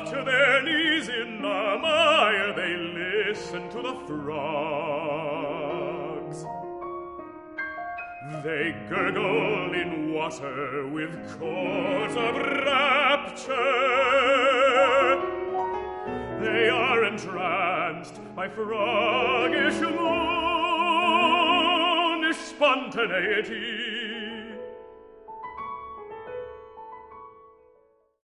to their knees in the mire, they listen to the frogs. They gurgle in water with chords of rapture. They are entranced by froggish moonish spontaneity.